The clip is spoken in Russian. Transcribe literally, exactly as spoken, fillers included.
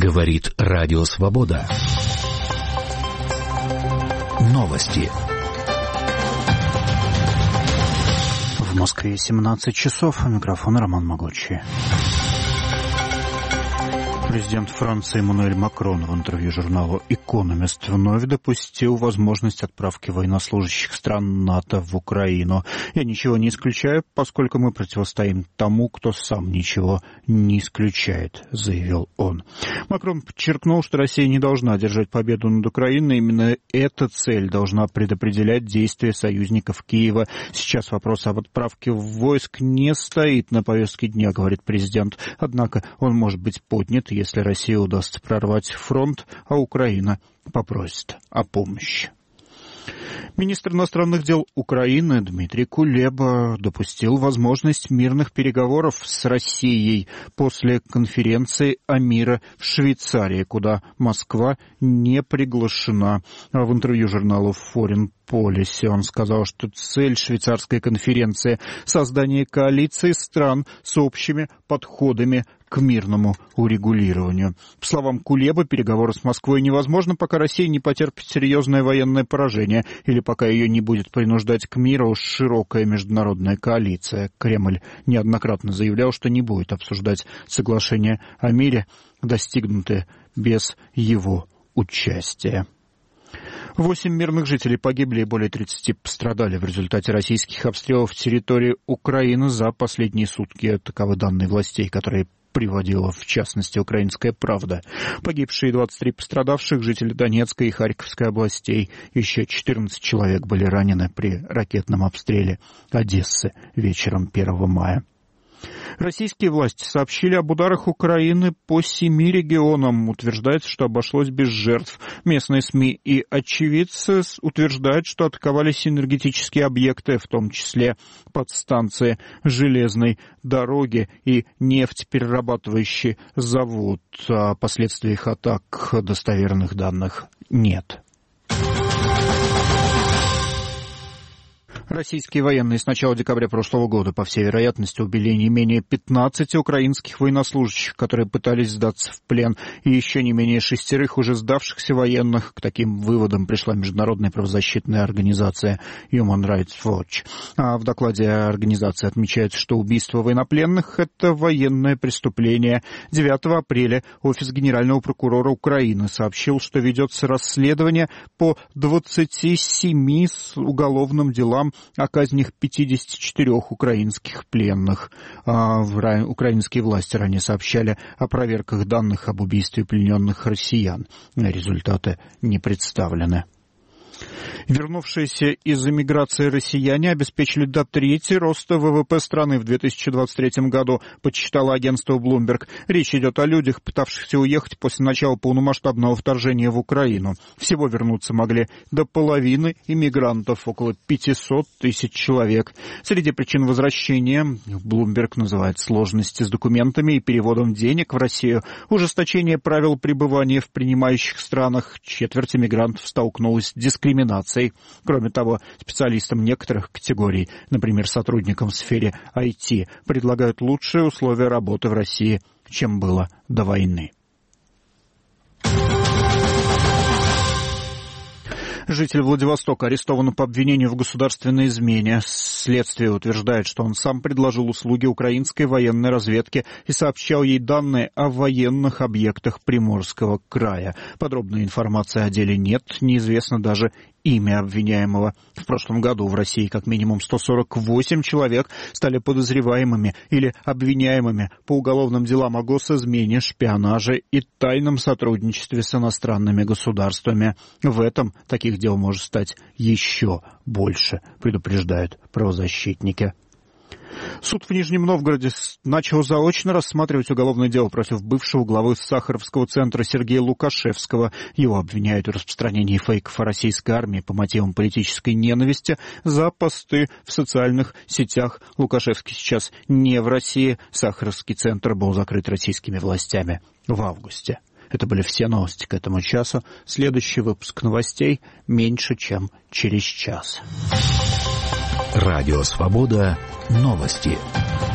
Говорит Радио Свобода. Новости. В Москве семнадцать часов. Микрофон Роман Могучий. Президент Франции Эммануэль Макрон в интервью журналу «Экономист» вновь допустил возможность отправки военнослужащих стран НАТО в Украину. «Я ничего не исключаю, поскольку мы противостоим тому, кто сам ничего не исключает», — заявил он. Макрон подчеркнул, что Россия не должна одержать победу над Украиной. Именно эта цель должна предопределять действия союзников Киева. Сейчас вопрос об отправке войск не стоит на повестке дня, говорит президент. Однако он может быть поднят, если России удастся прорвать фронт, а Украина попросит о помощи. Министр иностранных дел Украины Дмитрий Кулеба допустил возможность мирных переговоров с Россией после конференции о мире в Швейцарии, куда Москва не приглашена. В интервью журналу Foreign Policy он сказал, что цель швейцарской конференции – создание коалиции стран с общими подходами к мирному урегулированию. По словам Кулебы, переговоры с Москвой невозможны, пока Россия не потерпит серьезное военное поражение или пока ее не будет принуждать к миру широкая международная коалиция. Кремль неоднократно заявлял, что не будет обсуждать соглашение о мире, достигнутое без его участия. Восемь мирных жителей погибли и более тридцати пострадали в результате российских обстрелов территории Украины за последние сутки. Таковы данные властей, которые приводила, в частности, «Украинская правда». Погибшие двадцать три пострадавших жители Донецкой и Харьковской областей. Еще четырнадцать человек были ранены при ракетном обстреле Одессы вечером первого мая. Российские власти сообщили об ударах Украины по семи регионам. Утверждается, что обошлось без жертв. Местные СМИ и очевидцы утверждают, что атаковались энергетические объекты, в том числе подстанции железной дороги и нефтеперерабатывающий завод. О последствиях атак достоверных данных нет. Российские военные с начала декабря прошлого года, по всей вероятности, убили не менее пятнадцати украинских военнослужащих, которые пытались сдаться в плен, и еще не менее шестерых уже сдавшихся военных. К таким выводам пришла международная правозащитная организация Human Rights Watch. А в докладе организации отмечается, что убийство военнопленных – это военное преступление. девятого апреля офис генерального прокурора Украины сообщил, что ведется расследование по двадцати семи уголовным делам о казнях пятидесяти четырёх украинских пленных. А украинские власти ранее сообщали о проверках данных об убийстве плененных россиян. Результаты не представлены. Вернувшиеся из эмиграции россияне обеспечили до трети роста ВВП страны в две тысячи двадцать третьем году, подсчитало агентство Bloomberg. Речь идет о людях, пытавшихся уехать после начала полномасштабного вторжения в Украину. Всего вернуться могли до половины иммигрантов, около пятисот тысяч человек. Среди причин возвращения Bloomberg называет сложности с документами и переводом денег в Россию, ужесточение правил пребывания в принимающих странах. Четверть иммигрантов столкнулась с дискриминацией. Кроме того, специалистам некоторых категорий, например, сотрудникам в сфере ай ти, предлагают лучшие условия работы в России, чем было до войны. Житель Владивостока арестован по обвинению в государственной измене. Следствие утверждает, что он сам предложил услуги украинской военной разведки и сообщал ей данные о военных объектах Приморского края. Подробной информации о деле нет, неизвестно даже имя обвиняемого. В прошлом году в России как минимум сто сорок восемь человек стали подозреваемыми или обвиняемыми по уголовным делам о госизмене, шпионаже и тайном сотрудничестве с иностранными государствами. В этом таких дел может стать еще больше, предупреждают правозащитники. Суд в Нижнем Новгороде начал заочно рассматривать уголовное дело против бывшего главы Сахаровского центра Сергея Лукашевского. Его обвиняют в распространении фейков о российской армии по мотивам политической ненависти за посты в социальных сетях. Лукашевский сейчас не в России. Сахаровский центр был закрыт российскими властями в августе. Это были все новости к этому часу. Следующий выпуск новостей меньше, чем через час. Радио Свобода. Новости.